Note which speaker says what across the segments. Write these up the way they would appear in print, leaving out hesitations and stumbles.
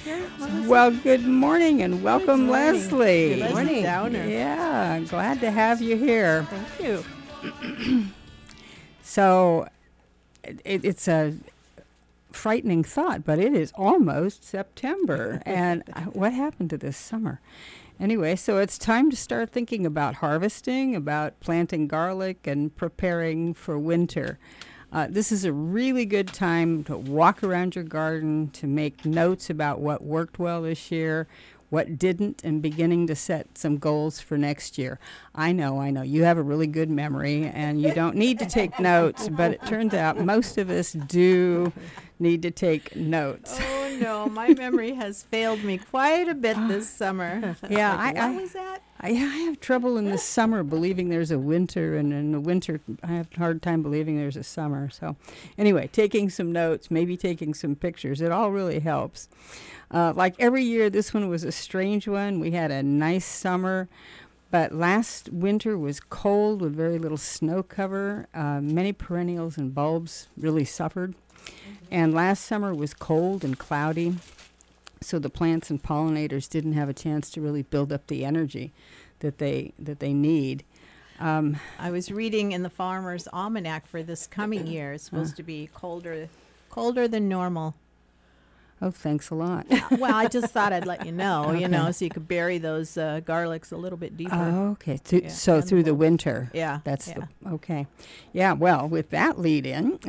Speaker 1: here, Melissa?
Speaker 2: Well, good morning and welcome,
Speaker 1: Good morning.
Speaker 2: Leslie.
Speaker 1: Good morning. Downer.
Speaker 2: Yeah, glad to have you here.
Speaker 1: Thank you.
Speaker 2: So, it's a frightening thought, but it is almost September. And what happened to this summer? Anyway, so it's time to start thinking about harvesting, about planting garlic, and preparing for winter. This is a really good time to walk around your garden, to make notes about what worked well this year, what didn't, and beginning to set some goals for next year. I know, you have a really good memory, and you don't need to take notes, but it turns out most of us do need to take notes.
Speaker 1: Oh, no, my memory has failed me quite a bit this summer.
Speaker 2: Yeah,
Speaker 1: What was that?
Speaker 2: I have trouble in the summer believing there's a winter, and in the winter I have a hard time believing there's a summer. So anyway, taking some notes, maybe taking some pictures, it all really helps. Like every year, this one was a strange one. We had a nice summer, but last winter was cold with very little snow cover. Many perennials and bulbs really suffered. And last summer was cold and cloudy, so the plants and pollinators didn't have a chance to really build up the energy that they need.
Speaker 1: I was reading in the Farmer's Almanac for this coming year. It's supposed to be colder than normal.
Speaker 2: Oh, thanks a lot.
Speaker 1: Well, I just thought I'd let you know,
Speaker 2: Okay.
Speaker 1: so you could bury those garlics a little bit deeper.
Speaker 2: Oh, okay.
Speaker 1: Yeah,
Speaker 2: So
Speaker 1: and
Speaker 2: through the
Speaker 1: bulbs.
Speaker 2: winter.
Speaker 1: Yeah.
Speaker 2: That's
Speaker 1: yeah.
Speaker 2: okay. Yeah. Well, with that lead in,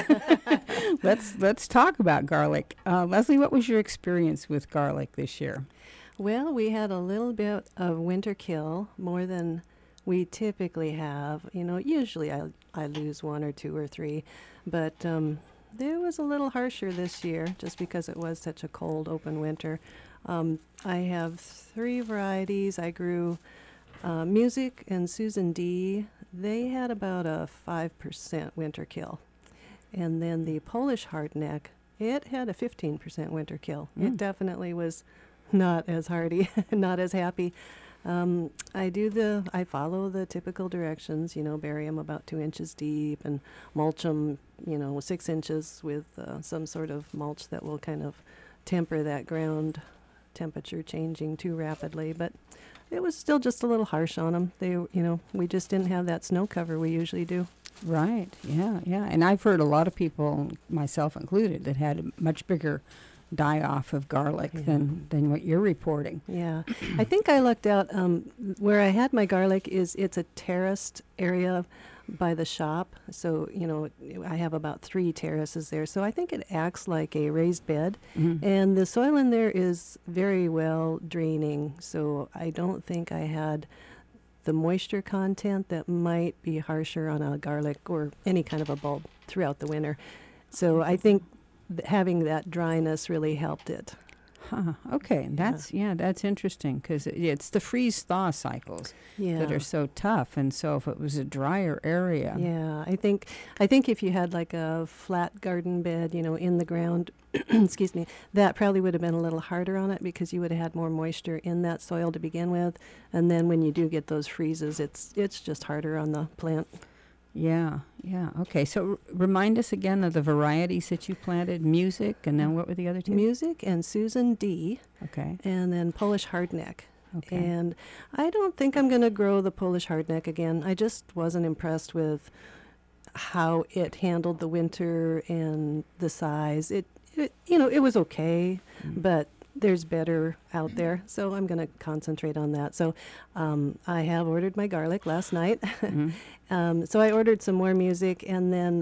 Speaker 2: let's talk about garlic. Leslie, what was your experience with garlic this year?
Speaker 3: Well, we had a little bit of winter kill, more than we typically have. Usually I lose one or two or three, but it was a little harsher this year just because it was such a cold, open winter. I have 3 varieties. I grew Music and Susan D. They had about a 5% winter kill. And then the Polish hardneck, it had a 15% winter kill. It definitely was not as hardy, not as happy. I follow the typical directions, bury them about 2 inches deep and mulch them, 6 inches with some sort of mulch that will kind of temper that ground temperature changing too rapidly. But it was still just a little harsh on them. We just didn't have that snow cover we usually do.
Speaker 2: Right. Yeah. And I've heard a lot of people, myself included, that had a much bigger die-off of garlic than what you're reporting.
Speaker 3: Yeah. I think I looked out where I had my garlic it's a terraced area by the shop. So, I have about 3 terraces there. So I think it acts like a raised bed.
Speaker 2: Mm-hmm.
Speaker 3: And the soil in there is very well draining. So I don't think I had the moisture content that might be harsher on a garlic or any kind of a bulb throughout the winter. So I think having that dryness really helped it.
Speaker 2: Huh. Okay. That's interesting because it's the freeze-thaw cycles that are so tough. And so if it was a drier area.
Speaker 3: Yeah, I think if you had like a flat garden bed, in the ground, excuse me, that probably would have been a little harder on it because you would have had more moisture in that soil to begin with. And then when you do get those freezes, it's just harder on the plant.
Speaker 2: Yeah. Okay, so remind us again of the varieties that you planted, Music, and then what were the other 2?
Speaker 3: Music and Susan D.
Speaker 2: Okay.
Speaker 3: And then Polish hardneck.
Speaker 2: Okay.
Speaker 3: And I don't think I'm going to grow the Polish hardneck again. I just wasn't impressed with how it handled the winter and the size. It was okay, but there's better out there, so I'm going to concentrate on that. So I have ordered my garlic last night. So I ordered some more Music, and then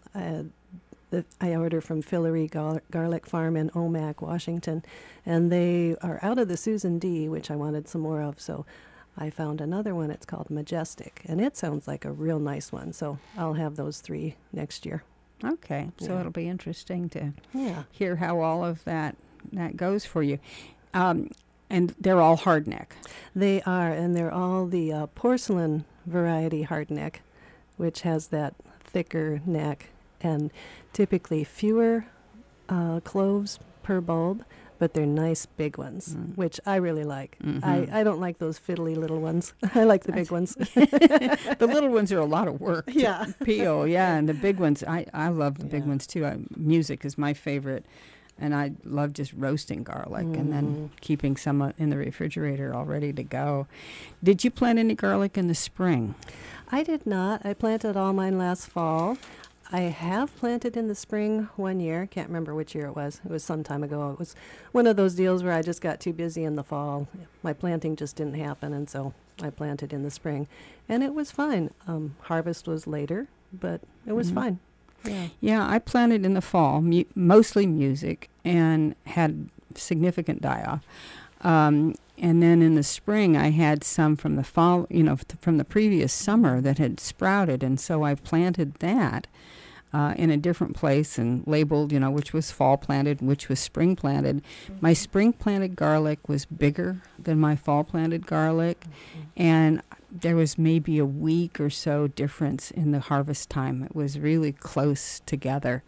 Speaker 3: I order from Fillory Garlic Farm in Omak, Washington, and they are out of the Susan D, which I wanted some more of, so I found another one. It's called Majestic, and it sounds like a real nice one, so I'll have those 3 next year.
Speaker 2: Okay, so it'll be interesting to
Speaker 3: Yeah.
Speaker 2: hear how all of that goes for you. And they're all hardneck.
Speaker 3: They are, and they're all the porcelain variety hardneck, which has that thicker neck and typically fewer cloves per bulb, but they're nice big ones, which I really like. I don't like those fiddly little ones. I like the big ones.
Speaker 2: The little ones are a lot of work to
Speaker 3: Yeah.
Speaker 2: peel, and the big ones, I love the big ones too. Music is my favorite And I love just roasting garlic and then keeping some in the refrigerator all ready to go. Did you plant any garlic in the spring?
Speaker 3: I did not. I planted all mine last fall. I have planted in the spring one year. Can't remember which year it was. It was some time ago. It was one of those deals where I just got too busy in the fall. My planting just didn't happen, and so I planted in the spring. And it was fine. Harvest was later, but it was fine. Yeah.
Speaker 2: Yeah, I planted in the fall, mostly music, and had significant die-off. And then in the spring, I had some from the fall, from the previous summer that had sprouted, and so I planted that in a different place and labeled, which was fall planted, which was spring planted. My spring planted garlic was bigger than my fall planted garlic, and there was maybe a week or so difference in the harvest time. It was really close together.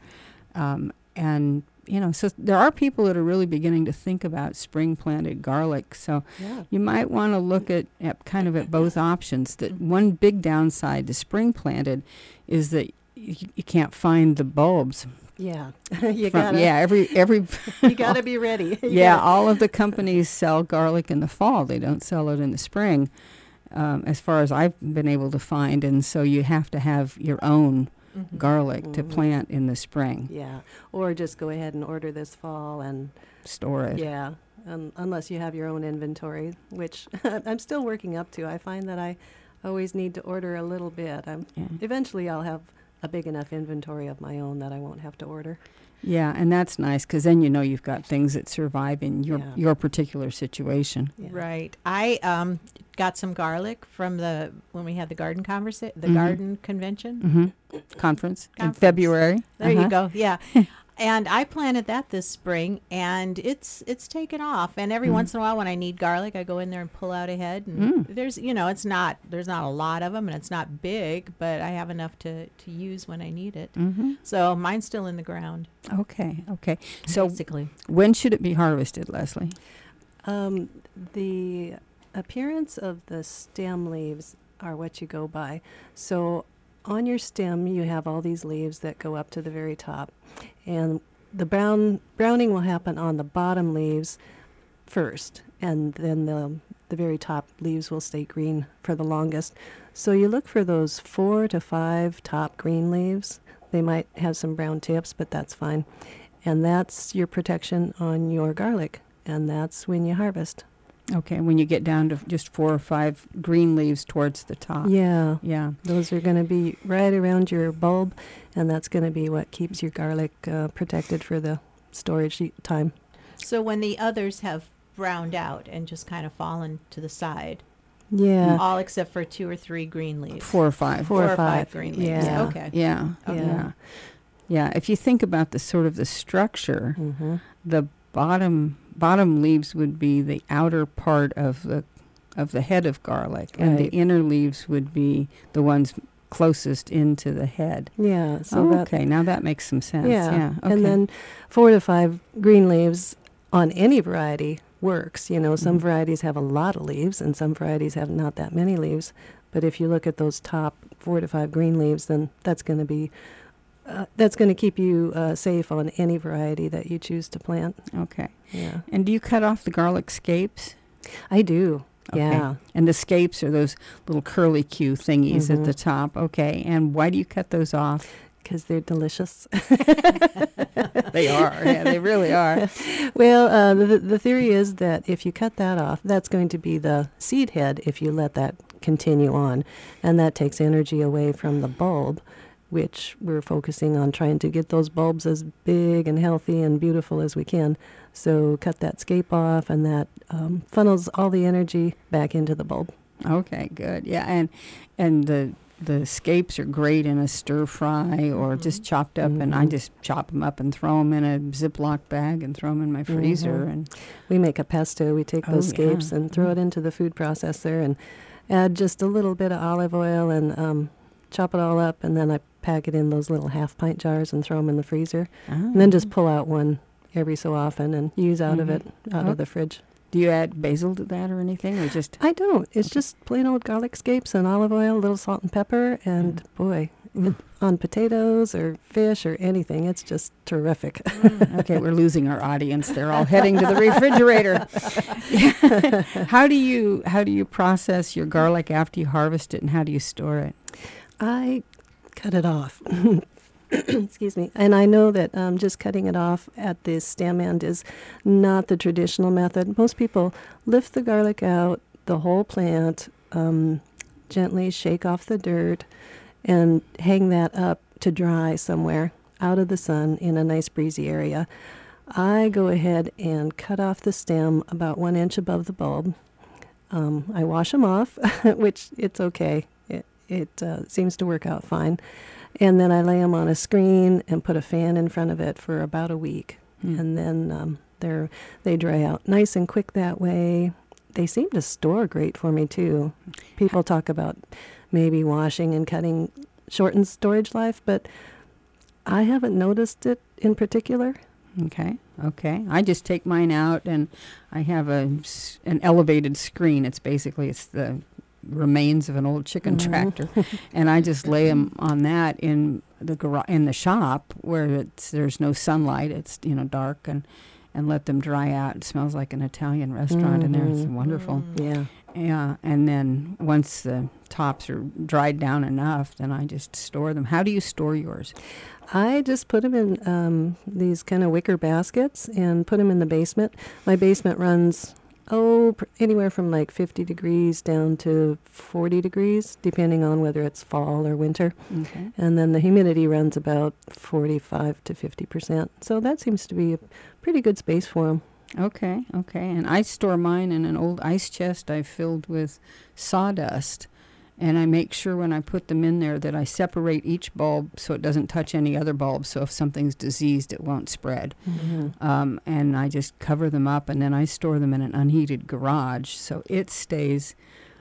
Speaker 2: So there are people that are really beginning to think about spring planted garlic. So you might want to look at both options. That one big downside to spring planted is that you can't find the bulbs.
Speaker 3: Yeah.
Speaker 2: every
Speaker 3: You got to be ready.
Speaker 2: All of the companies sell garlic in the fall. They don't sell it in the spring. As far as I've been able to find, and so you have to have your own garlic to plant in the spring.
Speaker 3: Yeah, or just go ahead and order this fall and
Speaker 2: store it.
Speaker 3: Yeah, unless you have your own inventory, which I'm still working up to. I find that I always need to order a little bit. Eventually I'll have a big enough inventory of my own that I won't have to order.
Speaker 2: Yeah, and that's nice because then you've got things that survive in your particular situation.
Speaker 3: Yeah.
Speaker 1: Right. I got some garlic from when we had the garden garden convention.
Speaker 2: Conference in February.
Speaker 1: There you go. Yeah. And I planted that this spring, and it's taken off. And every once in a while, when I need garlic, I go in there and pull out a head. And there's there's not a lot of them, and it's not big, but I have enough to use when I need it. So mine's still in the ground.
Speaker 2: Okay. So
Speaker 1: basically,
Speaker 2: when should it be harvested, Leslie?
Speaker 3: The appearance of the stem leaves are what you go by. So on your stem, you have all these leaves that go up to the very top. And the browning will happen on the bottom leaves first, and then the very top leaves will stay green for the longest. So you look for those 4 to 5 top green leaves. They might have some brown tips, but that's fine. And that's your protection on your garlic, and that's when you harvest.
Speaker 2: Okay, when you get down to just 4 or 5 green leaves towards the top.
Speaker 3: Yeah. Those are going to be right around your bulb, and that's going to be what keeps your garlic protected for the storage time.
Speaker 1: So when the others have browned out and just kind of fallen to the side.
Speaker 3: Yeah.
Speaker 1: All except for 2 or 3 green leaves.
Speaker 2: 4 or 5.
Speaker 1: 4 or 5 green leaves.
Speaker 3: Yeah.
Speaker 1: Okay.
Speaker 2: Yeah. If you think about the sort of the structure, the bottom leaves would be the outer part of the head of garlic, and the inner leaves would be the ones closest into the head.
Speaker 3: Yeah. So
Speaker 2: now that makes some sense.
Speaker 3: Yeah.
Speaker 2: Okay.
Speaker 3: And then 4 to 5 green leaves on any variety works. Some varieties have a lot of leaves, and some varieties have not that many leaves. But if you look at those top 4 to 5 green leaves, then that's going to keep you safe on any variety that you choose to plant.
Speaker 2: Okay.
Speaker 3: Yeah.
Speaker 2: And do you cut off the garlic scapes?
Speaker 3: I do.
Speaker 2: Okay.
Speaker 3: Yeah.
Speaker 2: And the scapes are those little curly Q thingies at the top. Okay. And why do you cut those off?
Speaker 3: Because they're delicious.
Speaker 2: They are. Yeah, they really are.
Speaker 3: Well, the theory is that if you cut that off, that's going to be the seed head if you let that continue on. And that takes energy away from the bulb, which we're focusing on trying to get those bulbs as big and healthy and beautiful as we can. So cut that scape off, and that funnels all the energy back into the bulb.
Speaker 2: Okay, good. Yeah, and the scapes are great in a stir fry or just chopped up, and I just chop them up and throw them in a Ziploc bag and throw them in my freezer. And
Speaker 3: we make a pesto. We take those scapes and throw it into the food processor and add just a little bit of olive oil and chop it all up, and then I pack it in those little half-pint jars and throw them in the freezer. And then just pull out one every so often and use out of the fridge.
Speaker 2: Do you add basil to that or anything, or just?
Speaker 3: I don't. It's just plain old garlic scapes and olive oil, a little salt and pepper, and boy, on potatoes or fish or anything. It's just terrific.
Speaker 2: Okay, we're losing our audience. They're all heading to the refrigerator. How do you process your garlic after you harvest it, and how do you store it?
Speaker 3: I cut it off. Excuse me. And I know that just cutting it off at the stem end is not the traditional method. Most people lift the garlic out, the whole plant, gently shake off the dirt, and hang that up to dry somewhere out of the sun in a nice breezy area. I go ahead and cut off the stem about 1 inch above the bulb. I wash them off, which it's okay. It seems to work out fine. And then I lay them on a screen and put a fan in front of it for about a week. And then they dry out nice and quick that way. They seem to store great for me, too. People talk about maybe washing and cutting shortens storage life, but I haven't noticed it in particular.
Speaker 2: Okay. I just take mine out, and I have an elevated screen. It's the remains of an old chicken tractor, and I just lay them on that in the shop where there's no sunlight. It's dark, and let them dry out. It smells like an Italian restaurant in there. It's wonderful. Yeah, and then once the tops are dried down enough, then I just store them. How do you store yours?
Speaker 3: I just put them in these kind of wicker baskets and put them in the basement. My basement runs, anywhere from like 50 degrees down to 40 degrees, depending on whether it's fall or winter.
Speaker 2: Okay.
Speaker 3: And then the humidity runs about 45 to 50%. So that seems to be a pretty good space for them.
Speaker 2: Okay. And I store mine in an old ice chest I've filled with sawdust, and I make sure when I put them in there that I separate each bulb so it doesn't touch any other bulbs, so if something's diseased, it won't spread. And I just cover them up, and then I store them in an unheated garage, so it stays,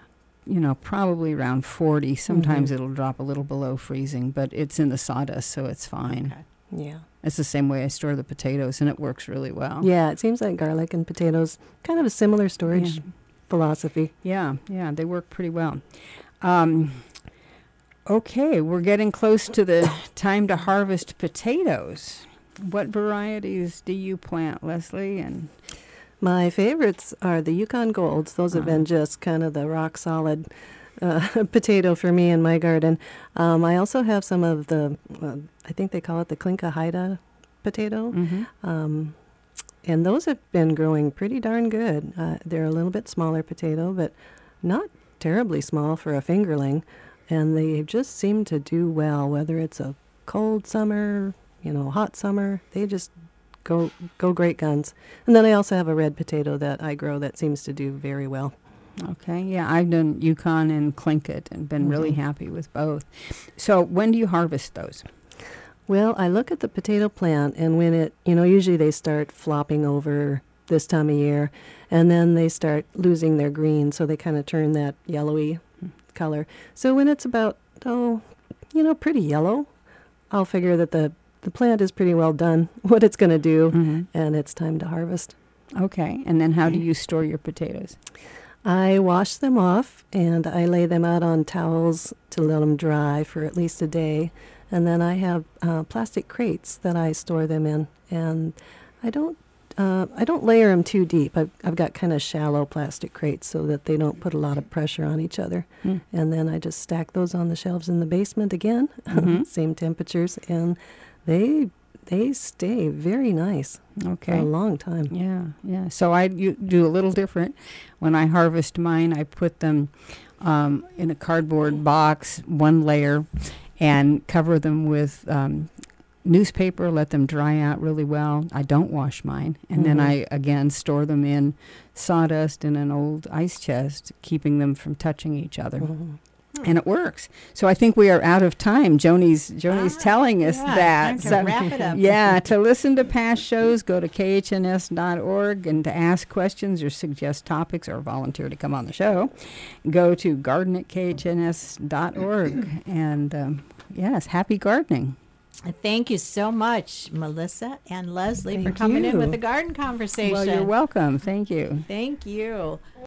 Speaker 2: probably around 40. Sometimes it'll drop a little below freezing, but it's in the sawdust, so it's fine.
Speaker 3: Okay. Yeah.
Speaker 2: It's the same way I store the potatoes, and it works really well.
Speaker 3: Yeah, it seems like garlic and potatoes, kind of a similar storage philosophy.
Speaker 2: Yeah, they work pretty well. Okay, we're getting close to the time to harvest potatoes. What varieties do you plant, Leslie? And
Speaker 3: my favorites are the Yukon Golds. Those have been just kind of the rock solid potato for me in my garden. I also have some of the, I think they call it the Klinka Haida potato. And those have been growing pretty darn good. They're a little bit smaller potato, but not terribly small for a fingerling. And they just seem to do well, whether it's a cold summer, hot summer. They just go great guns. And then I also have a red potato that I grow that seems to do very well.
Speaker 2: Okay, yeah, I've done Yukon and Tlingit and been really happy with both. So when do you harvest those?
Speaker 3: Well, I look at the potato plant, and when it, usually they start flopping over this time of year, and then they start losing their green, so they kind of turn that yellowy color. So when it's about, pretty yellow, I'll figure that the plant is pretty well done, what it's going to do, and it's time to harvest.
Speaker 2: Okay, and then how do you store your potatoes?
Speaker 3: I wash them off, and I lay them out on towels to let them dry for at least a day. And then I have plastic crates that I store them in. And I don't layer them too deep. I've got kind of shallow plastic crates so that they don't put a lot of pressure on each other. And then I just stack those on the shelves in the basement again, same temperatures, and they stay very nice for a long time.
Speaker 2: Yeah. So you do a little different. When I harvest mine, I put them in a cardboard box, one layer, and cover them with newspaper, let them dry out really well. I don't wash mine. And then I, again, store them in sawdust in an old ice chest, keeping them from touching each other. And it works. So I think we are out of time. Joni's telling us that.
Speaker 1: Time to wrap it up.
Speaker 2: Yeah, to listen to past shows, go to khns.org, and to ask questions or suggest topics or volunteer to come on the show, go to garden@khns.org. And yes, happy gardening.
Speaker 1: Thank you so much, Melissa and Leslie, for
Speaker 3: Thank
Speaker 1: coming in
Speaker 3: you.
Speaker 1: with the garden conversation.
Speaker 2: Well, you're welcome. Thank you.
Speaker 1: Thank you.